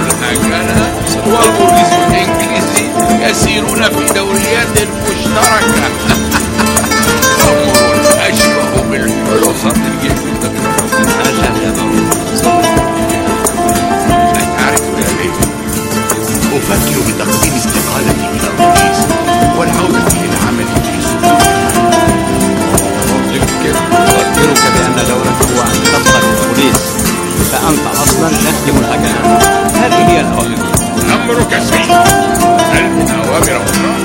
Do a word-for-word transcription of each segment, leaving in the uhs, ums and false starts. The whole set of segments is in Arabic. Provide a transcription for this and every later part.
هكذا والبوليس الإنجليزي يسيرون في دوريات مشتركة. أمر أشبه بالحلفاء الجديدة. أتعرف يا بيبي، أفكر بتقديم استقالتي إلى الرئيس والعودة للعمل في سوق. أخبرك بأن دورته أن تبقى البوليس، فأنت أصلا تخدم الأجانب. هذه هي الأوامر. أمرك سيد. هل من أوامر أخرى؟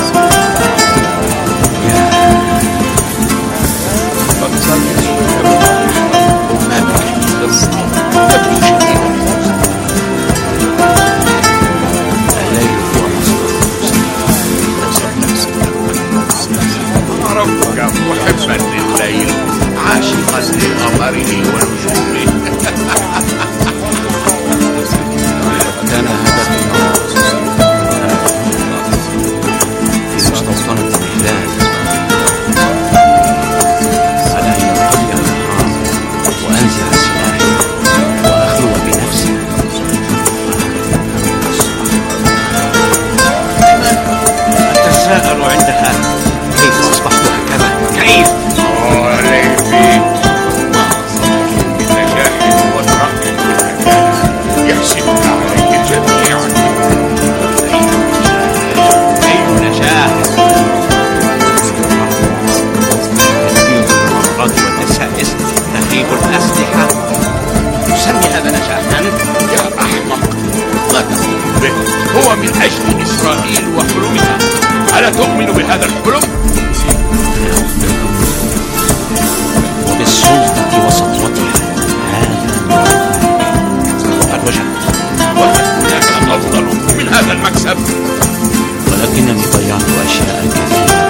عرفتك محبا لليل عاشقا لقمره ونجومه. كان هدفي في مستوطنة الهلال على أن ينقضي النهار وأنزع سلاحي وأخلو بنفسي. أتساءل عندها كيف أصبحت هكذا؟ كيف؟ آه ليبي، بنجاح والرأي يحسبك عليه جميعا. أي نجاح؟ تدبير المؤامرات والدسائس، تهريب الأسلحة، تسمي هذا نجاحا؟ يا أحمق، لا تقول به. هو من أجل إسرائيل وحلمها. ألا تؤمن بهذا الحلم؟ وبالسلطة وسطوتها. هذا قد وجدت. وهل هناك أفضل من هذا المكسب؟ ولكنني ضيعت أشياء كثيرة.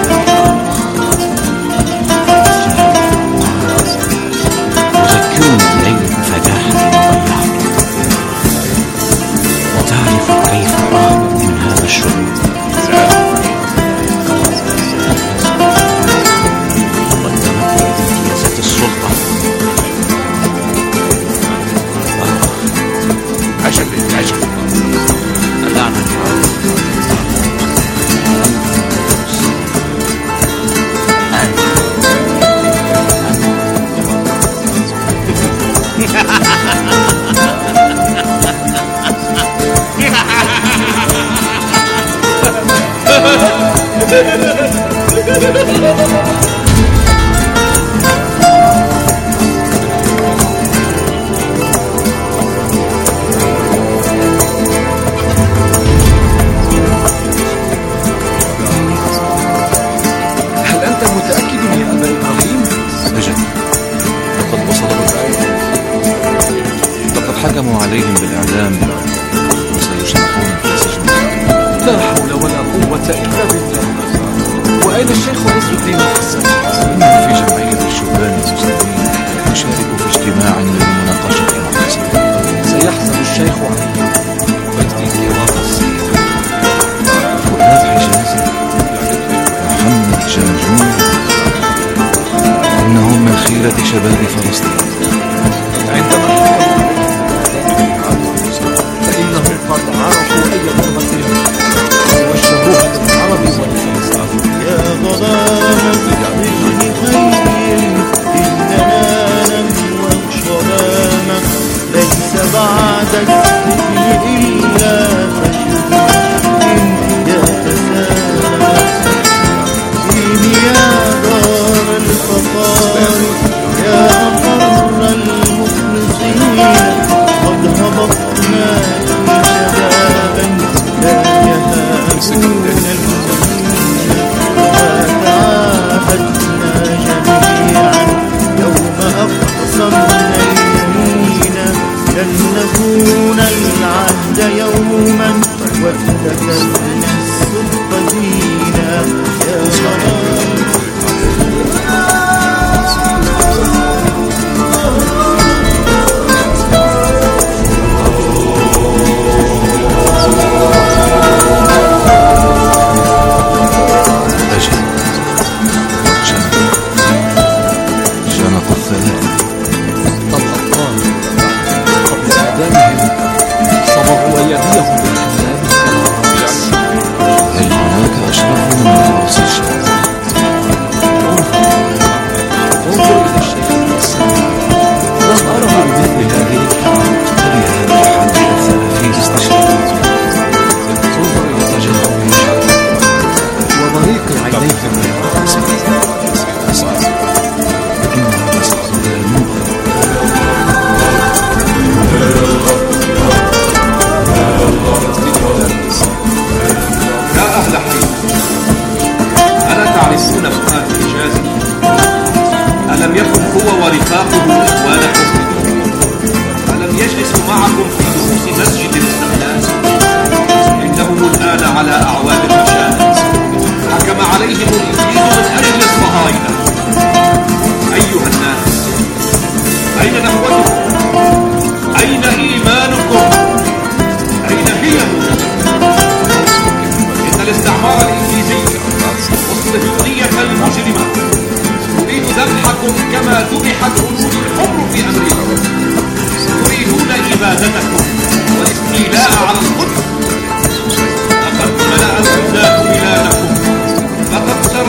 يذكرني الليل بفجاحة ضيعته. وتعرف كيف أهرب من هذا الشعور. والتمكن بامتيازات السلطة. عجب عجب. اللعنة هل أنت متأكد يا أبا إبراهيم؟ أجل، لقد وصلوا الرأي. لقد حكموا عليهم بالإعدام وسيشرحون في سجن. لا حول ولا قوة إلا بالله. وأين الشيخ عز الدين الحسن؟ إنه في جمعية الشبان المسلمين يشارك في اجتماع للمناقشة المحتسبة. سيحزن الشيخ عليه. ويأتي وقص فؤاد حجازي، محمد جنجون، إنهم من خيرة شباب فلسطين. عندما فإنهم قد عرفوا أي لغتهم ووجهوها للعرب والفلسطين. يا ظلام السجن خير إننا ننوى الظلام ليس بعد السجن إلا فشل يا تسامى. ديني يا دار الفقار يا أقر المخلصين قد هبطنا شبابا لا يهابون المسلمين. وتعاهدنا جميعا يوم أقسمنا اليمين لن نكون العهد يوما واتخذنا السبط دينا. يا ظلام الأطفال قبل إعدامهم صبروا كان على أعواب المشاهد. حكم عليهم الإنجيل من أجل الصهاينة. أيها الناس، أين نخوتكم؟ أين إيمانكم؟ أين هي موجودة؟ إن الاستعمار الإنجليزي والصهيونية المجرمة تريد ذبحكم كما ذبحت هنود الحمر في أمريكا. تريدون إبادتكم والاستيلاء على القدس. لقد ملأ الحداد بلادكم، فقد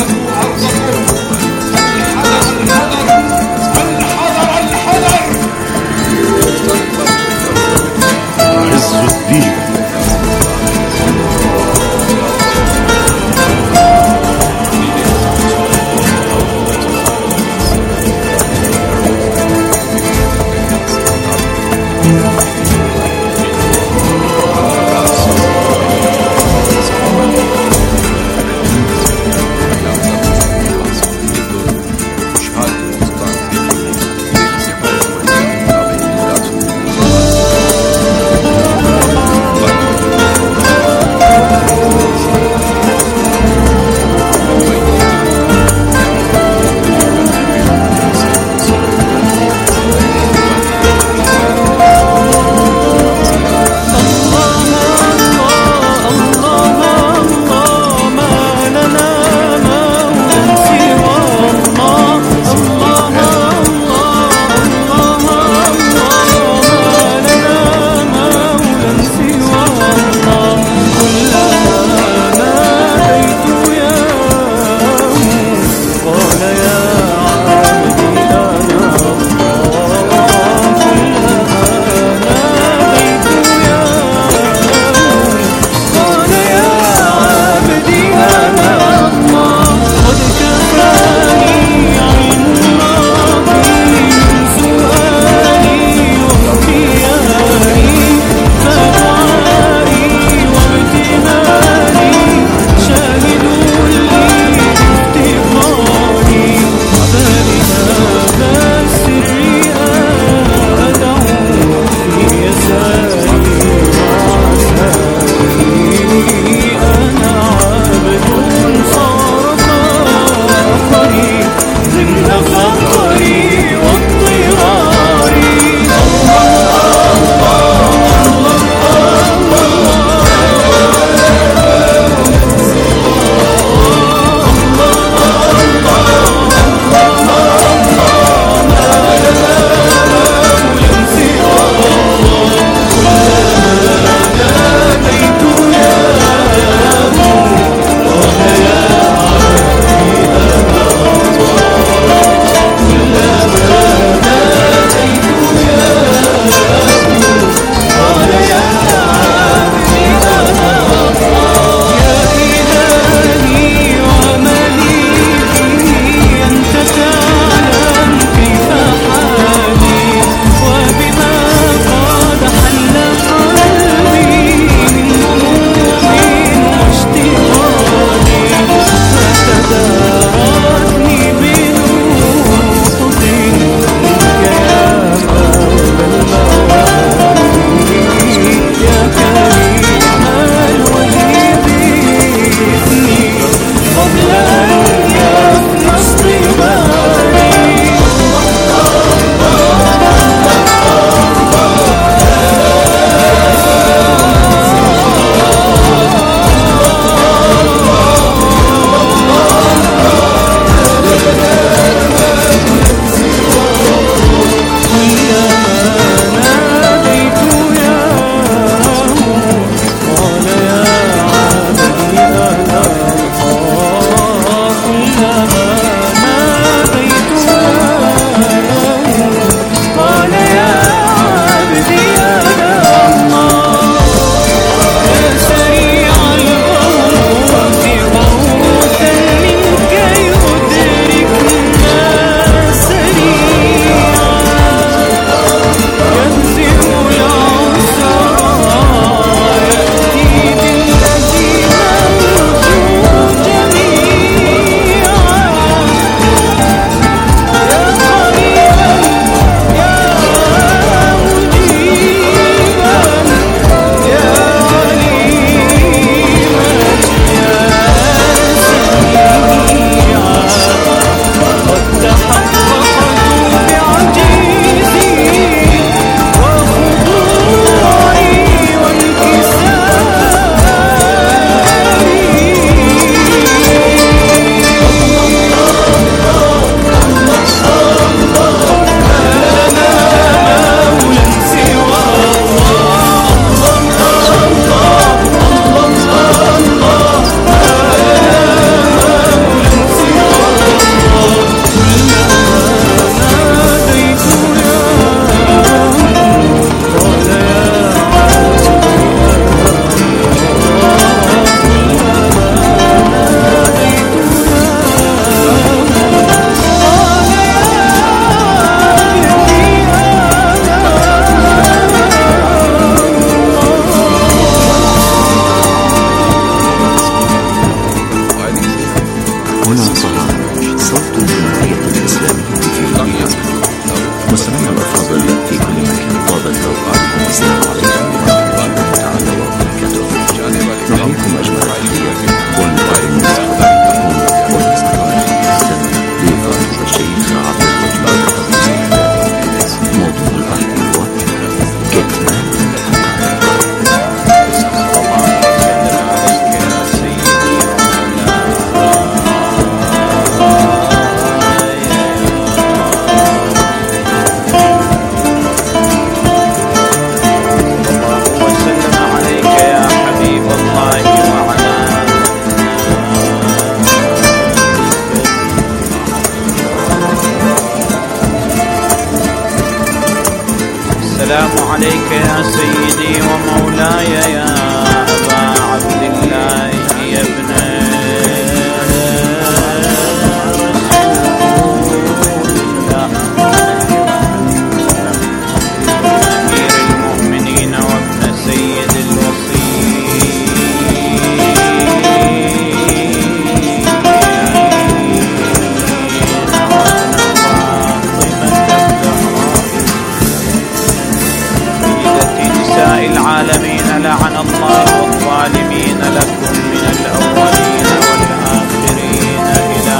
لعن الله الظالمين لكم من الأولين والآخرين إلى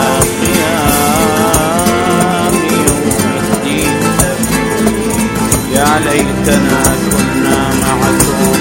قيام يوم الدين. يا ليتنا كنا معكم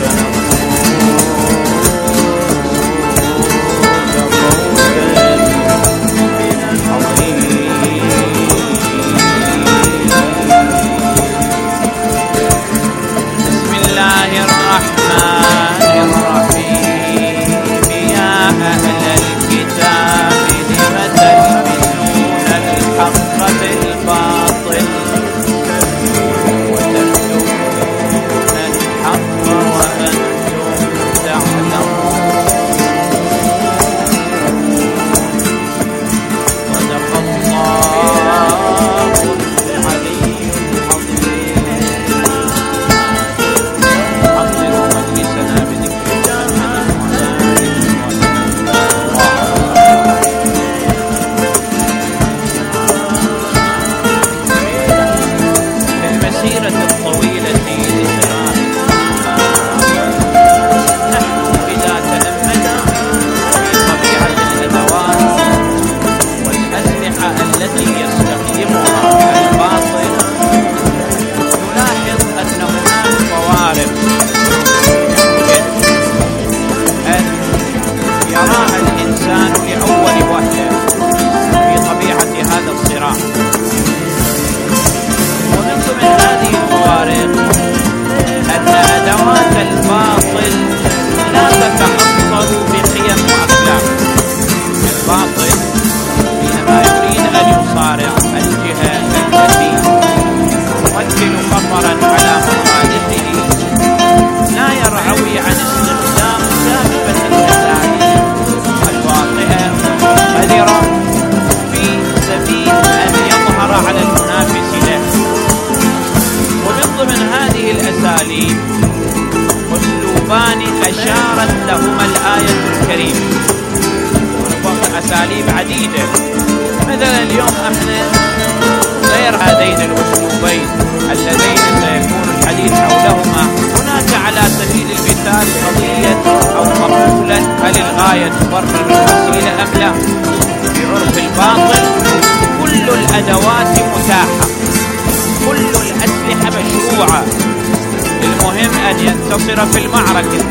في المعركة.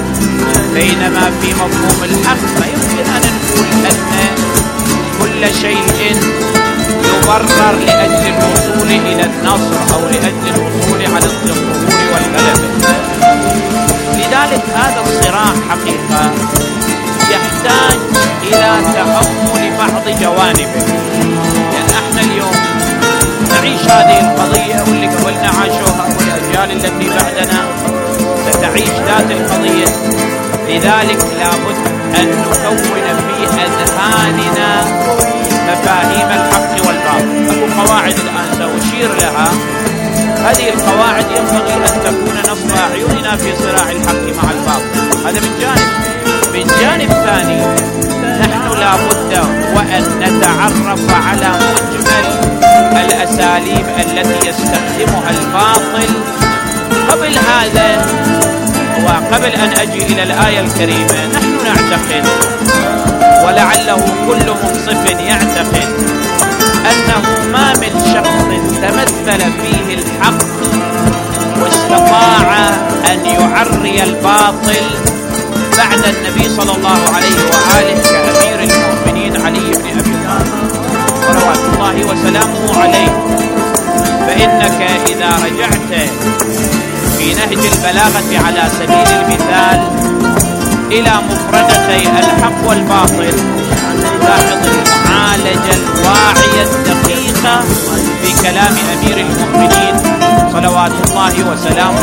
بينما في مفهوم الحق ما يمكن أن نقول أن كل شيء يبرر لأجل الوصول إلى النصر أو لأجل الوصول على الظهور والغلبة. لذلك هذا الصراع حقيقة يحتاج إلى تأمل بعض جوانبه. لأن احنا اليوم نعيش هذه القضية واللي قبلنا عاشوها والأجيال التي بعدنا ستعيش ذات القضية. لذلك لابد أن نكون في أذهاننا مفاهيم الحق والباطل. أبو قواعد الآن سأشير لها. هذه القواعد ينبغي أن تكون نصب أعيننا في صراع الحق مع الباطل. هذا من جانب. من جانب ثاني نحن لابد وأن نتعرف على مجمل الأساليب التي يستخدمها الباطل. قبل هذا وقبل أن أجي إلى الآية الكريمة نحن نعتقد ولعله كل منصف يعتقد أنه ما من شخص تمثل فيه الحق واستطاع أن يعري الباطل بعد النبي صلى الله عليه وآله كأمير المؤمنين علي بن أبي طالب صلوات الله وسلامه عليه. فإنك إذا رجعت في نهج البلاغة على سبيل المثال إلى مفردتي الحق والباطل لاحظ المعالجة الواعية الدقيقة في كلام أمير المؤمنين صلوات الله وسلامه.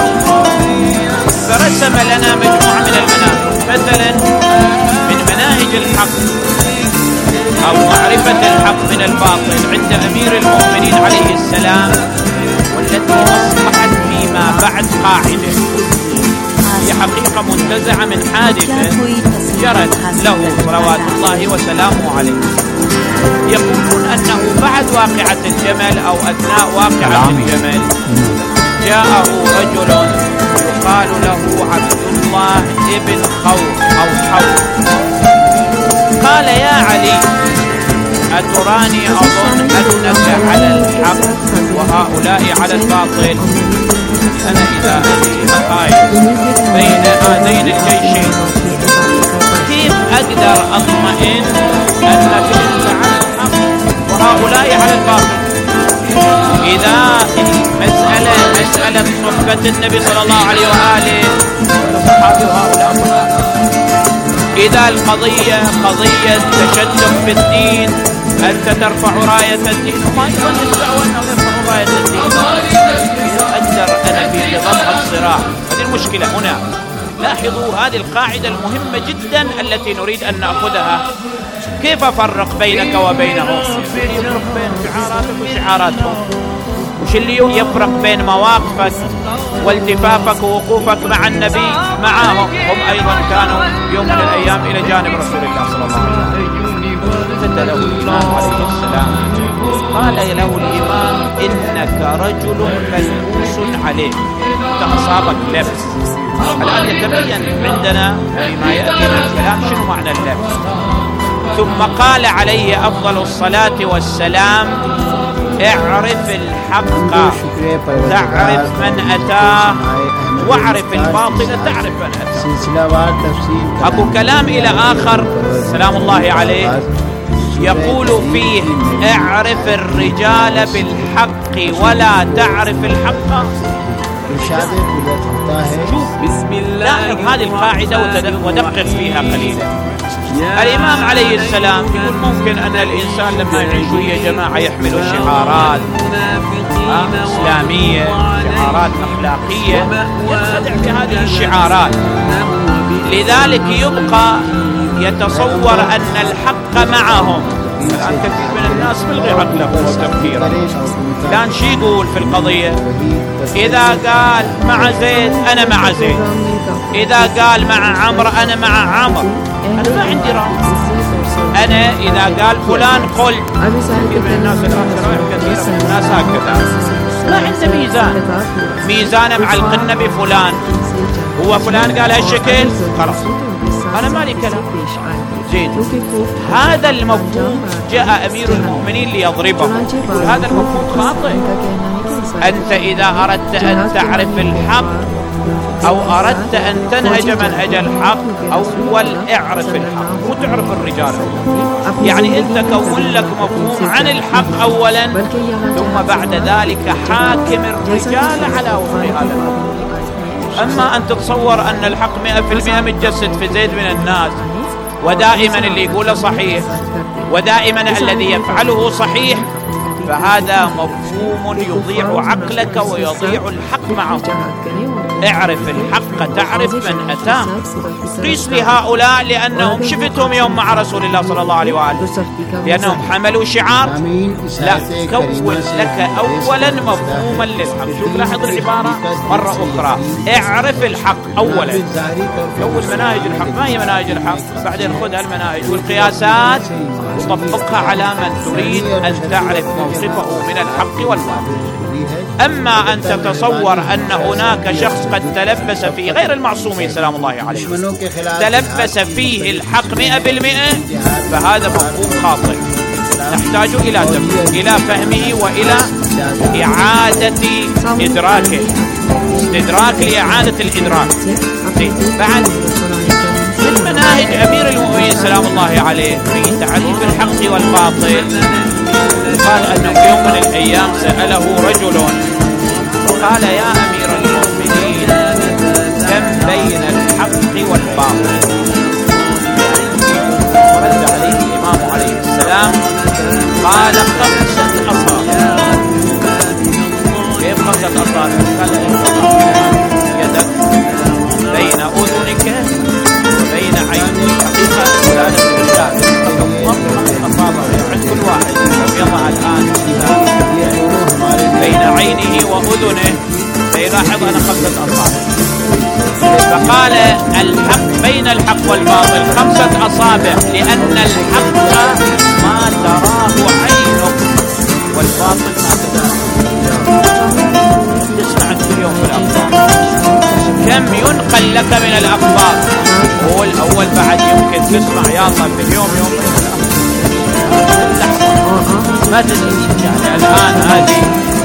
فرسم لنا مجموعة من المناهج. مثلا من مناهج الحق أو معرفة الحق من الباطل عند أمير المؤمنين عليه السلام، والتي أصبحت فيما بعد قاعدة، هي حقيقة منتزعة من حادثة جرت له صلوات الله وسلامه عليه. يقولون أنه بعد واقعة الجمل أو أثناء واقعة الجمل جاءه رجل يقال له عبد الله ابن خوف أو خوف. قال يا علي أتراني أظن أنك على الحق وهؤلاء على الباطل؟ أنا إذا أتي أقايد بين هذين الجيشين كيف أقدر أطمئن أنك أنت على الحق وهؤلاء على الباطل؟ إذا المسألة مسألة صحبة النبي صلى الله عليه وآله وصحابه هؤلاء، إذا القضية قضية تشدد في الدين أنت ترفع راية الدين وما يظن الدعوة أنه يرفع راية الدين. أقدر أنا في نظام الصراع. هذه المشكلة هنا. لاحظوا هذه القاعدة المهمة جدا التي نريد أن نأخذها. كيف أفرق بينك وبينهم؟ يفرق بين شعاراتك وشعاراتهم. وش اللي يفرق بين مواقفك والتفافك ووقوفك مع النبي معهم؟ هم أيضا كانوا يوم من الأيام إلى جانب رسول الله صلى الله عليه وسلم. فتله الإمام عليه السلام قال له الإمام إنك رجل ملبوس عليه، أصابك لبس. الآن يتبين عندنا فيما يأتي من الكلام شنو معنى اللبس. ثم قال عليه أفضل الصلاة والسلام اعرف الحق تعرف من أتاه واعرف الباطل تعرف من أتاه. أبو كلام إلى آخر سلام الله عليه يقول فيه اعرف الرجال بالحق ولا تعرف الحق. شوف بسم الله هذه القاعدة ودقق فيها قليلا. الإمام عليه السلام يقول ممكن أن الإنسان لما يعيش ويا جماعة يحملوا شعارات إسلامية شعارات أخلاقية ينخدع بهذه الشعارات، لذلك يبقى يتصور أن الحق معهم. الآن كثير من الناس ملغي عقله وتفكيره. كان شي يقول في القضية؟ إذا قال مع زيد أنا مع زيد، إذا قال مع عمرو أنا مع عمرو. أنا ما عندي رأي. أنا إذا قال فلان قل. كثير من الناس الآن كثير من الناس هكذا ما عنده ميزان. ميزانه معلقنا بفلان، هو فلان قال هالشكل خلاص أنا مالي كلام. زين هذا المفهوم جاء أمير المؤمنين ليضربه. يقول هذا المفهوم خاطئ. أنت إذا أردت أن تعرف الحق أو أردت أن تنهج منهج الحق أول اعرف الحق وتعرف الرجال. يعني أنت كون لك مفهوم عن الحق أولا ثم بعد ذلك حاكم الرجال على وفق هذا المفهوم. أما أن تتصور أن الحق مئة في المئة متجسد في زيد من الناس ودائما اللي يقوله صحيح ودائما الذي يفعله صحيح، فهذا مفهوم يضيع عقلك ويضيع الحق معه. اعرف الحق تعرف من أتاه. قيس لهؤلاء لأنهم شفتهم يوم مع رسول الله صلى الله عليه وآله لأنهم حملوا شعار. لا، كون لك أولا مفهوما للحق. شوف لاحظ العبارة مرة أخرى، اعرف الحق أولا. كون مناهج الحق. ما هي مناهج الحق؟ بعدين خذ هالمناهج والقياسات وطبقها على من تريد أن تعرف موقفه من الحق والباطل. أما أن تتصور أن هناك شخص قد تلبس فيه غير المعصوم سلام الله عليه تلبس فيه الحق مئة بالمئة، فهذا مفهوم خاطئ نحتاج إلى إلى فهمه وإلى إعادة إدراكه. استدراك لإعادة الإدراك. بعد من مناهج أمير المؤمنين سلام الله عليه في تعريف الحق والباطل قال أنه في يوم من الأيام سأله رجل قال يا أمير المؤمنين كم بين الحق والباطل؟ ورد عليه الإمام عليه السلام قال خمسة أصابع. كيف خمسة أصابع؟ قال يدك بين أذنك وبين عينك. حقيقة ولادة الرجال خمسة أصابع عند كل واحد يضع الآن بين عينه وأذنه فيلاحظ أنا خمسة أصابع. فقال الحق بين الحق والباطل خمسة أصابع لأن الحق ما تراه عينك والباطل ما تراه. تسمع كل يوم في الأخبار لم ينقل لك من الأخبار. هو الأول بعد يمكن تسمع يا الله في اليوم يوم ما تدري يعني الآن هذه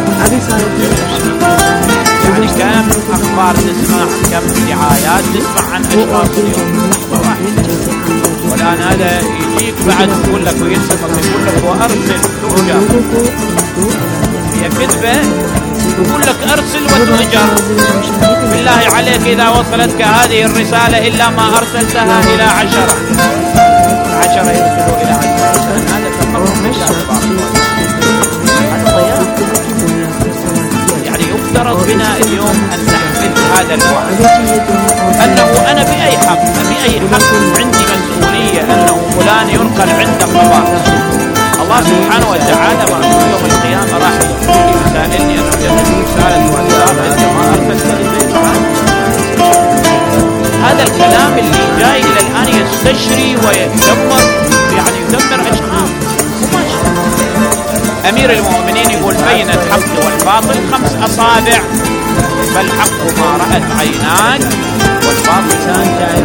يعني كم أخبار تسمع، كم دعايات تسمع عن أشخاص اليوم واحد. والآن هذا يجيك بعد يقول لك ويسمك يقول لك وأرسل تؤجر، هي كذبة يقول لك أرسل وتؤجر. بالله عليك إذا وصلتك هذه الرسالة إلا ما أرسلتها إلى عشرة عشرة يرسلوا إلى عشرة، هذا يعني يفترض بنا اليوم أن نحمل هذا الوعد أنه أنا بأي حق بأي حق عندي مسؤولية أنه فلان ينقل عند خبر. الله سبحانه وتعالى يوم القيامة راح يسألني أن أجدد رسالة والسلام أنت ما أرسلت لي. هذا الكلام اللي جاي إلى الآن يستشري ويدمر يعني يدمر أشخاص. أمير المؤمنين يقول بين الحق والباطل خمس أصابع، فالحق ما رأت عيناك والباطل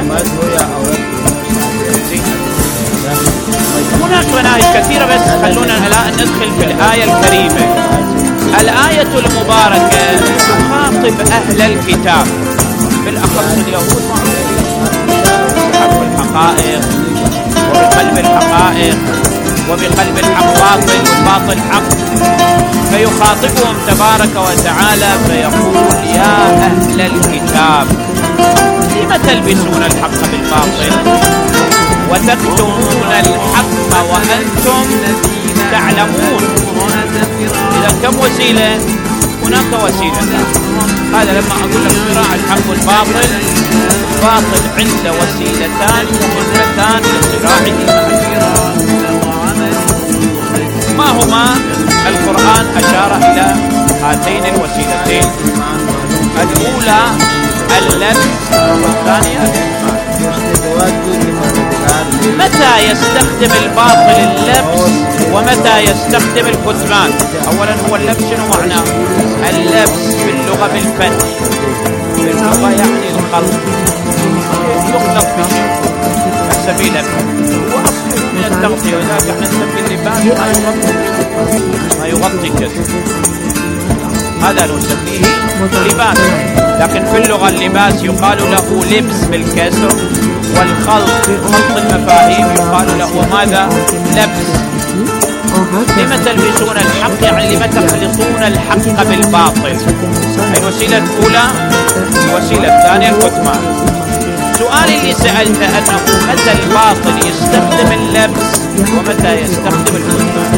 هناك مناهج كثيرة، بس خلونا الآن ندخل في الآية الكريمة. الآية المباركة تخاطب أهل الكتاب بالأخص اليهود بحق الحقائق وبقلب الحقائق وبقلب الحق باطل والباطل حق، فيخاطبهم تبارك وتعالى فيقول يا أهل الكتاب لم تلبسون الحق بالباطل وتكتمون الحق وأنتم تعلمون. إذا كم وسيلة؟ هناك وسيلة. هذا لما أقول لك صراع الحق والباطل، الباطل عنده وسيلتان مهمتان لصراعه. ما هما؟ القرآن أشار إلى هاتين الوسيلتين، الأولى اللبس والثانية متى يستخدم الباطل اللبس ومتى يستخدم الكتمان. أولا هو اللبس شنو معناه؟ اللبس باللغة بالفن، باللغة يعني الخلق، يخلق بشيء سبيل وأصله من التغطية، ولذلك احنا نسمي اللباس ما يغطي ما يغطي الجسد، هذا نسميه لباس. لكن في اللغة اللباس يقال له لبس بالكسر، والخلط خلط المفاهيم يقال له ماذا؟ لبس. لما تلبسون الحق يعني لما تخلطون الحق بالباطل. الوسيلة الأولى. الوسيلة الثانية الكتمان. سؤال اللي سألته أنه متى الباطل يستخدم اللبس ومتى يستخدم الكتمان.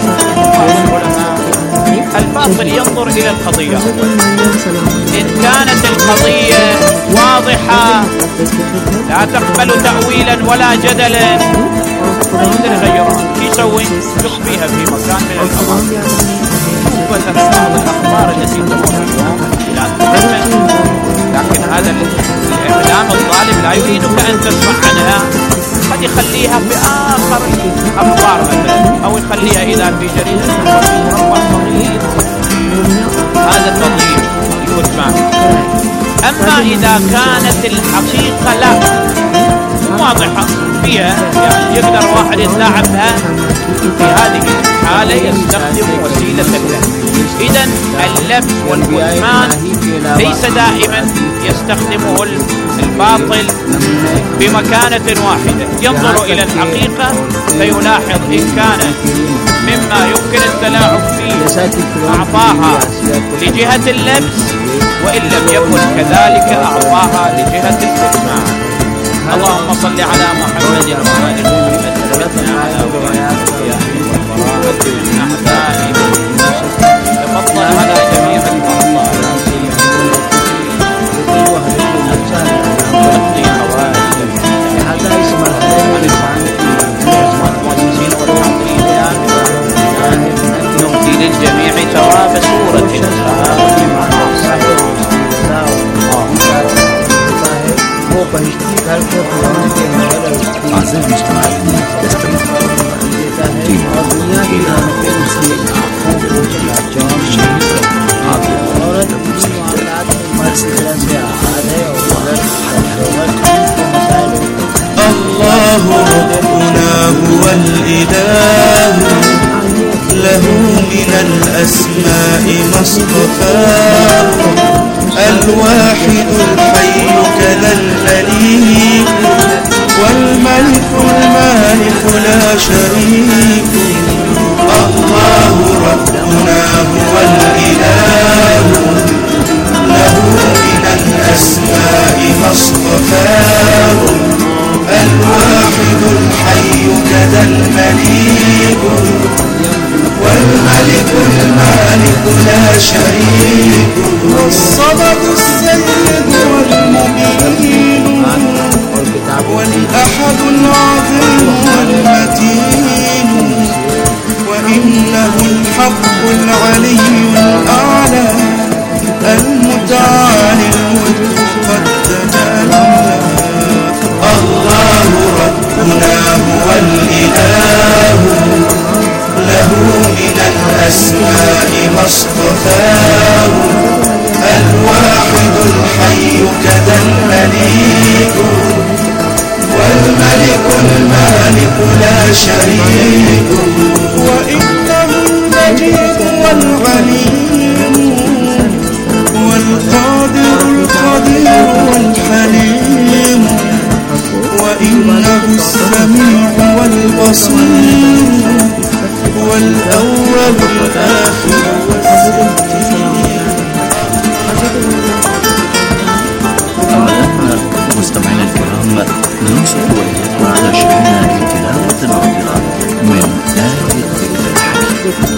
الباطل ينظر إلى القضية، إن كانت القضية واضحة لا تقبل تأويلا ولا جدلا يقدر يغيرها. يسوي يخفيها في مكان من الأماكن. مثلا بعض الأخبار التي تمر اليوم لا تتكلم، لكن هذا الإعلام الظالم لا يريدك أن تسمع عنها، قد يخليها في آخر الأخبار مثلا، أو يخليها إذا في جريدة مربع صغير. هذا التضليل الكتمان. أما إذا كانت الحقيقة لا واضحة فيها، يعني يقدر واحد يتلاعب بها، في هذه الحالة يستخدم وسيلة اللبس. إذن اللبس والكتمان ليس دائما يستخدمه الباطل بمكانة واحدة، ينظر إلى الحقيقة فيلاحظ إن كان مما يمكن التلاعب فيه أعطاها لجهة اللبس، وإن لم يكن كذلك أعطاها لجهة الكتمان. اللهم صل على محمد وآل محمد ثبتنا على ولايات الأنبياء والبراءة من أعدائهم. تفضل على جميع المرضى تقضي حوائج هذا اسم المؤسسين والحاضرين. نهدي للجميع ثواب سورة أعزائي المستمعين، يستمر और الله ربنا هو الإله، له من الأسماء ما اصطفاه، الواحد الحي كذا المليك، والملك المالك لا شريك. الله ربنا هو الإله، له من الأسماء ما اصطفاه، الواحد الحي كذا المليك، والملك المالك لا شريك. والصمد السيد والمبين، والأحد العظيم والمتين، وإنه الحق العلي الأعلى، المتعالي المتقدم. الله ربنا هو الإله، له من الأسماء ما اصطفاه، الواحد الحي كذا المليك، والملك المالك لا شريك. وإنه المجيد والعليم، والقادر القدير والحليم، وإنه السميع والبصير، والأول الآخر مستمعينا الكرام، نوصل وإليكم ناشرين لتلاوة ناظرة من آية الذكر الحكيم.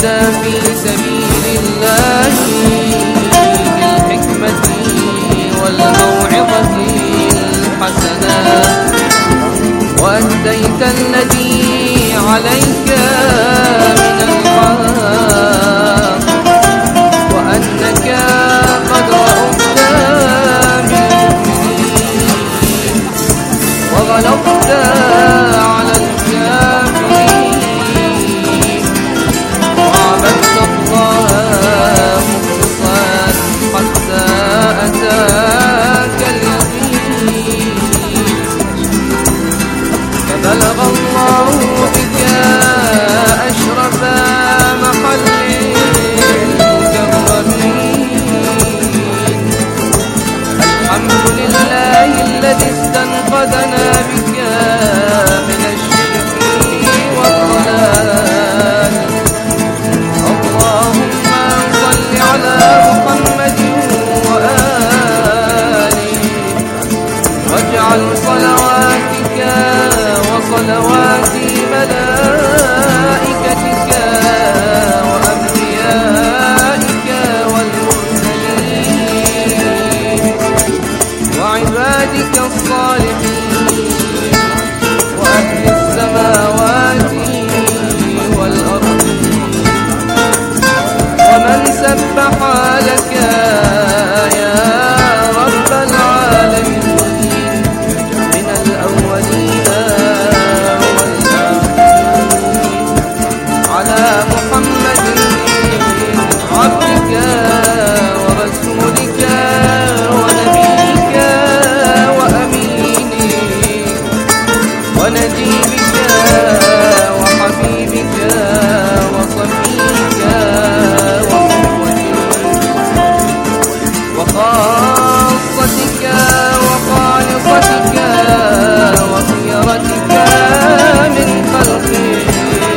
جاهد في سبيل الله بالحكمة والموعظة الحسنة وأديت الذي عليك من الحق وأنك قد رأفت بالمؤمنين وغلظت على الكافرين وعبدت الله مخلصا حتى أتاك اليقين فبلغ الله بك أشرف محل المكرمين الحمد لله الذي استنقذنا بك من الشرك والضلال اللهم صل على محمد وآله واجعل صلواتك وصلوات ملائكتك وأنبيائك والمرسلين وعبادك الصالحين وأهل السماوات والأرض ومن سبح لك يا رب العالمين من الأولين والآخرين على محمد عبدك ورسولك ونبيك وأمينك ونجيبك وحبيبك وصفيك وخاصتك وخالصتك وخيرتك من خلقك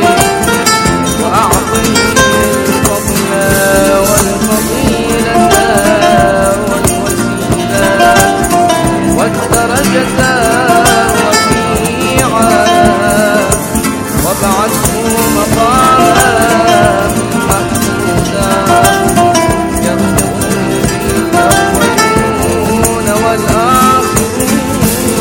وأعطني الفضل والفضيلة والوسيلة والدرجة الرفيعة وابعثه مقاما محمودا يرفعه الأولون والآخرون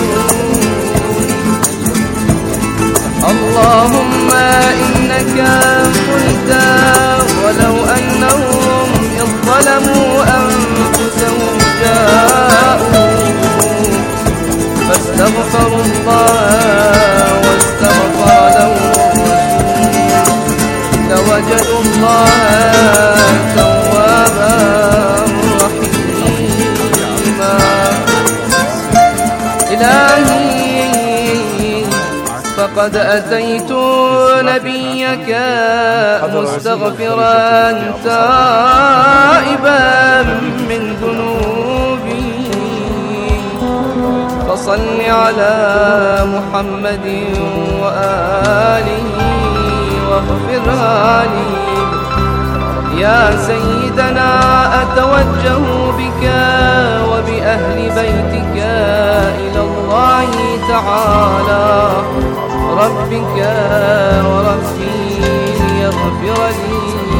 اللهم إنك قلت ولو أنهم إذ ظلموا أنفسهم جاءوا فاستغفروا الله واستغفر لهم الرسول لوجدوا الله توابا رحيما إلهي فقد أتيت نبيك مستغفرا تائبا من ذنوبي فصل على محمد وآله واغفرها لي يا سيدنا أتوجه بك وبأهل بيتك إلى الله تعالى ربك وربي ليغفر لي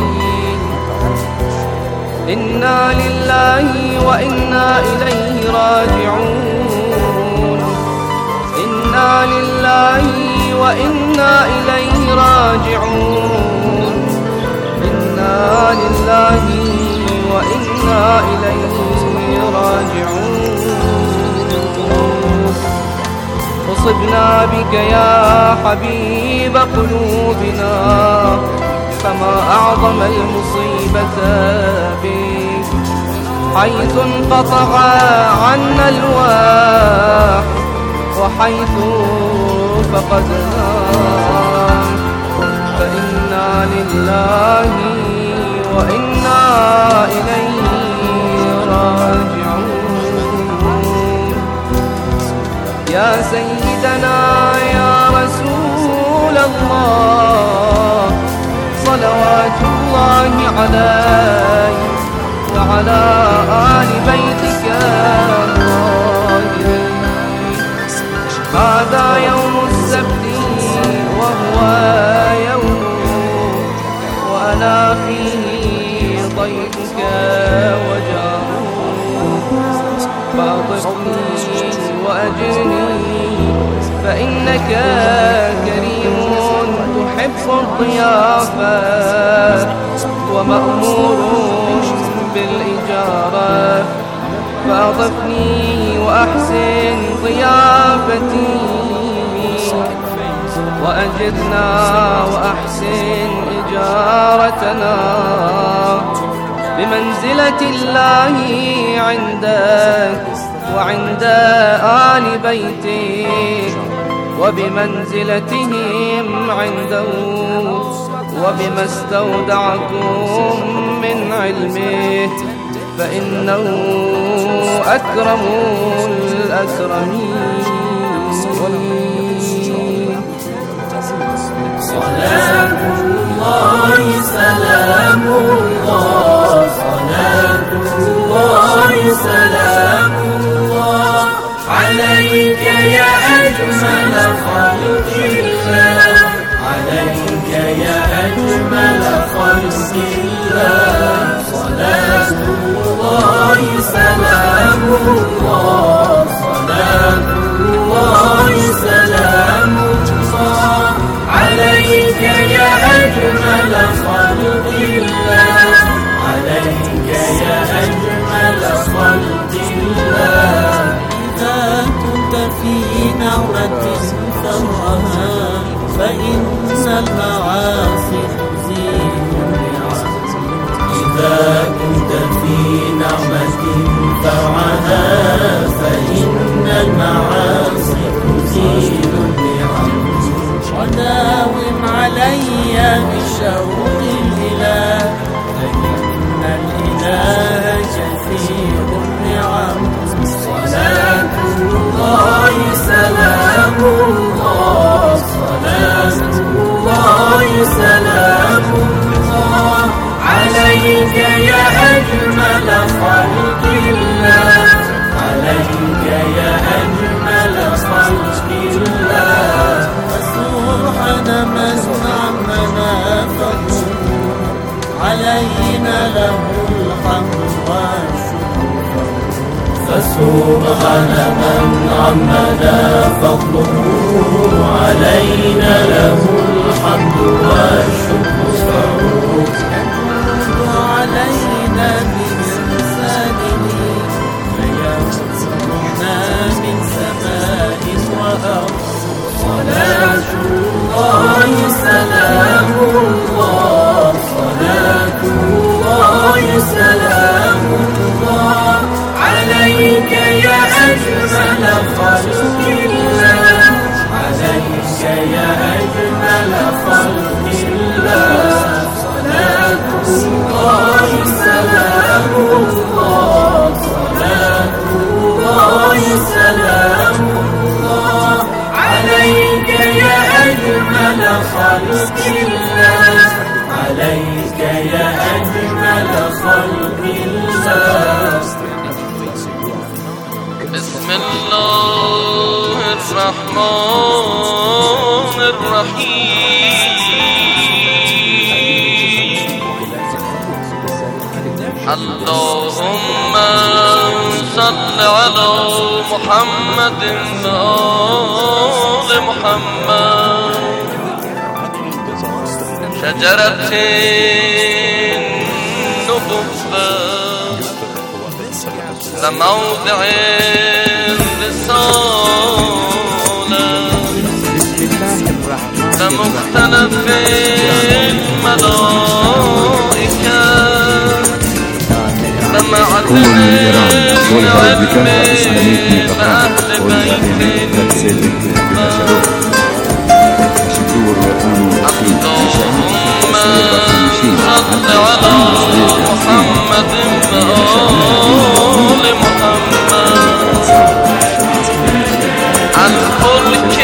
إنا لله وإنا إليه راجعون إنا لله وإنا إليه راجعون إنا لله وإنا إليه راجعون أصبنا بك يا حبيب قلوبنا فما أعظم المصيبة بك حيث انقطع عنا الواح وحيث فقدنا فإنا لله وإنا إليه راجعون يا سيدنا يا رسول الله صلوات الله عليك وعلى آل بيتك الطاهرين هذا يوم السبت وهو يوم وأنا وأجرني فإنك كريم تحب الضيافة ومأمور بالإجارة فأضفني وأحسن ضيافتي وأجرنا وأحسن إجارتنا بمنزلة الله عندك وعند آل بيتك وبمنزلتهم عنده وبما استودعكم من علمه فإنه أكرم الأكرمين. صلاة الله سلام الله صلاة الله سلام الله عليك يا أجمل خلق الله عليك يا أجمل خلق الله صلاة الله سلام الله صلاة الله سلام الله عليك يا أجمل خلق الله عليك يا أجمل خلق الله إذا كنت في نعمة فرها فإن المعاصي تزيل النعم إذا كنت في نعمة فرها فإن المعاصي تزيل النعم وداوم علي بشوق الإله فإن الإله كثير النعم صلاة الله سلام الله صلاة الله سلام الله عليك يا أجمل خلق الله عليك يا أجمل خلق الله سبحان من عمنا فضله علينا له الحمد والشكر فسبحان من عمنا فضله علينا له الحمد والشكر علينا بإحسانه فيرزقنا من سماء وأرض صلاة الله سلام الله صلاة الله سلام الله عليك يا أجمل خلق الله عليك يا أجمل خلق الله صلاة الله سلام الله صلاة الله سلام الله عليك يا أجمل خلق الله عليك يا أجمل خلق الله بسم الله الرحمن الرحيم اللهم صل على محمد وآل محمد شجرة النبوة لموضع الرسالة لمختلف الملائكة لمعدن العلم فأهل بيت اللهم صل على محمد وآل محمد الفلك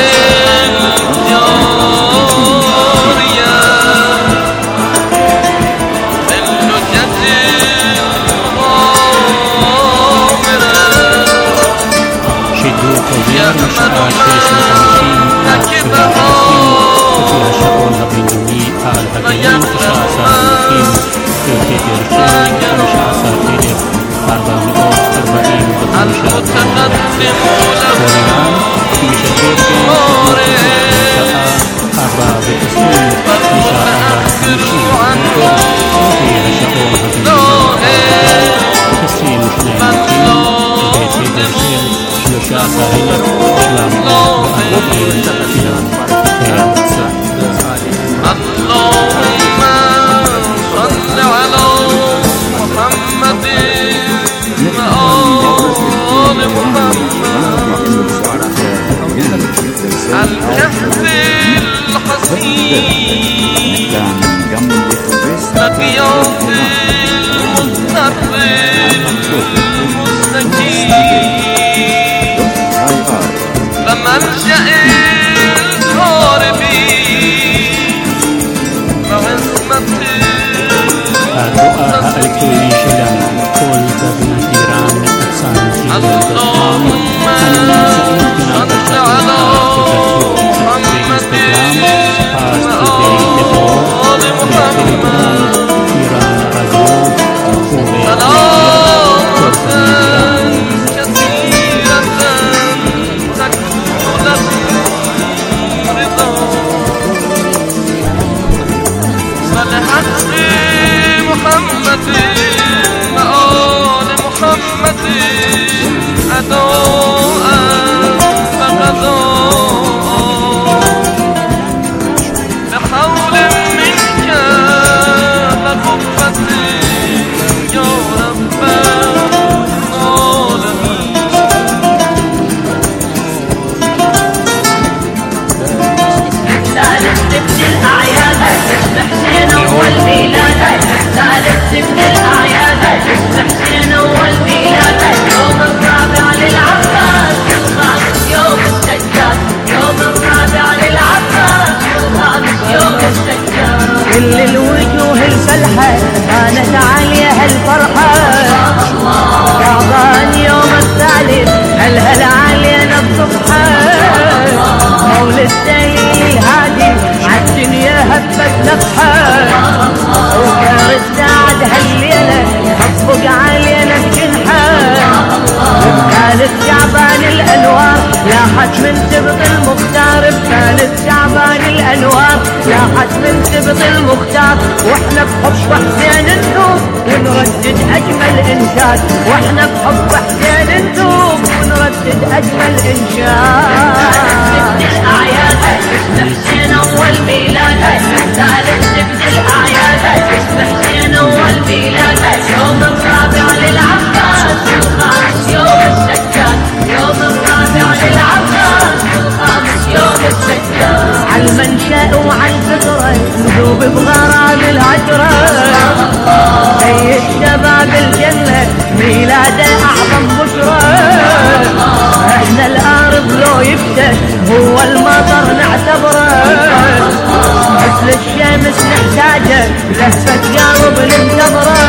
الجارية باللجة الغامرة شدوا تغيير نشرات ركبها وفيها شؤون هبيني آل هبيني تسعة ساعتين في تدرسون خمسة ساعتين أربعمائة وأربعين المتقدم له والآن فالمتأخر عنه اللهم صل على محمد وآل محمد الكهف الحصين لقياض المضطر المستكين لملجأ الهاربين وعصمة الدعاء الإلكتروني شلن كل تبين إيران أكسان اللهم صل على محمد وآل محمد صلاة كثيرة تكون له رضا صلحت محمد وآل محمد أداء فغضاء بحول منك وقوة يا رب العالمين ثالث سبت الأعياد اسم حسين أول ميلاد ثالث سبت الأعياد اسم حسين أول ميلاد يوم الرابع للعباس الخامس يوم السجاد يوم الرابع للعباس الخامس يوم السجاد كل الوجوه الفلحة كانت عليها الفرحة شعبان يوم الثالث هلهل علينا الصبحة مولد دليل الهادي عالدنيا هبت نفحة وكار السعد هالليلة خفق علينا بجنحة بثالث شعبان الأنوار لاحت من سبط المختار بثالث شعبان الأنوار لاحت من سبط المختار واحنا بحب حسين نذوب ونردد أجمل إنشاد واحنا بحب حسين نذوب ونردد أجمل إنشاد الأعياد اسم حسين أول ميلاد ثالث سبت الأعياد اسم حسين أول ميلاد يوم الرابع للعباس الخامس يوم السجاد يوم الرابع للعباس الخامس يوم السجاد عالمنشأ وعالفكرة نذوب بغرام الهجرة زي الشباب الجنة ميلاده أعظم بشرى احنا الأرض لو يبدأ هو المطر نعتبره مثل الشمس نحتاجه لهفة قلب ننتظره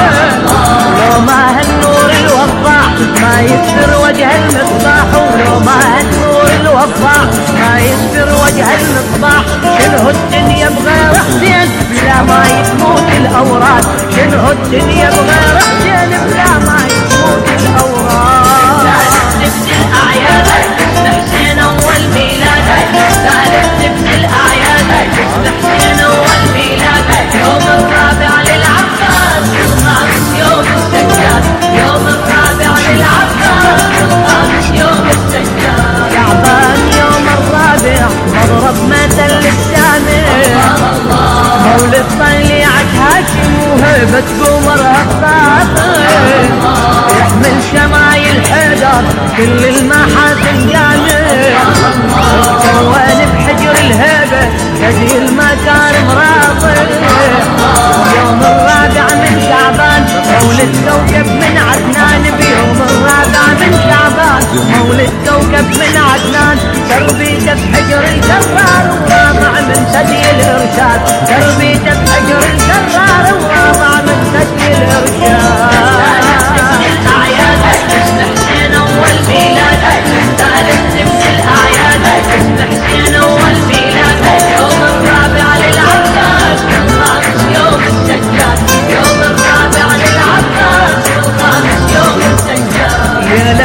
لو ما هالنور الوضاع ما يسفر وجه المصباح ولو ما هالنور الوضاع ما يسفر وجه المصباح شنو الدنيا بغير حسين بلا ما يموت الأوراق شنو الدنيا بغير حسين بلا ما يموت الأوراق ثالث سبت الأعياد اسم حسين أول ميلاد ثالث سبت الأعياد اسم حسين أول ميلاد يوم الرابع للعباس الخامس يوم السجاد يوم الرابع للعباس الخامس يوم السجاد شعبان يوم الرابع مضرب مثل للسامع مولد طليعة هاشم وهبة قمرها الطاقة يحمل شمايل حيدر كل المحاسن جامع الكوان بحجر الهيبة هذه المكارم راقي يوم الرابع من شعبان مولد كوكب من عدنان بيوم الرابع من شعبان مولد كوكب من عدنان تربيته بحجر الكرار ورابع من ثدي الإرشاد تربيته بحجر الكرار ورابع من ثدي الإرشاد الأعياد اسم حسين أول ميلاد ثالث سبت الأعياد اسم حسين أول ميلاد يوم الرابع للعباس الخامس يوم السجاد يوم الرابع للعباس الخامس يوم السجاد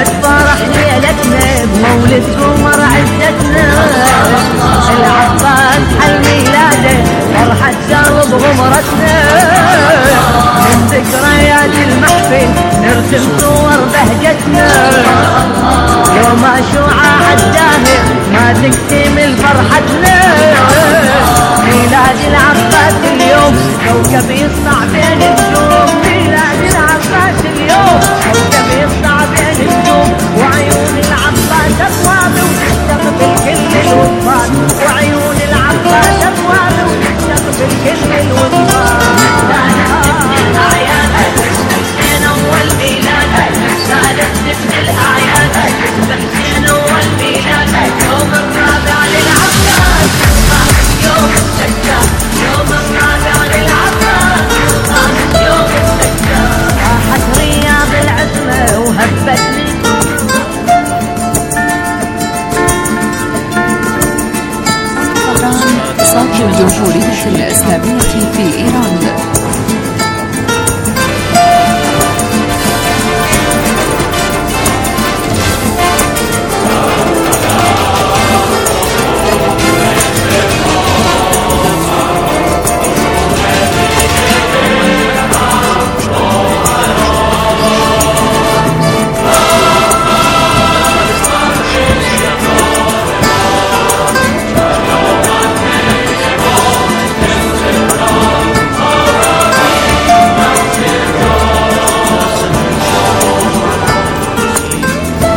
مولد قمر عزتنا العباس حل ميلاده فرحة شرب غمرتنا من ذكريات المحفل نرسم صور بهجتنا يوم عاشوراء عالداهر ما تكتمل فرحتنا ميلاد العباس اليوم كوكب يسطع بين النجوم ميلاد العباس اليوم كوكب يسطع بين النجوم وعيون العباس أبواب وتستقبل كل الوفات وعيون العباس أبواب وتستقبل كل الوفات حسين أول ميلاد سالت من الأعياد حسين أول ميلاد يوم الرابع للعباس يوم السجاد يوم الرابع للعباس يوم السجاد راحت رياض العزمة وهبت لي صوت الجمهورية الإسلامية في إيران.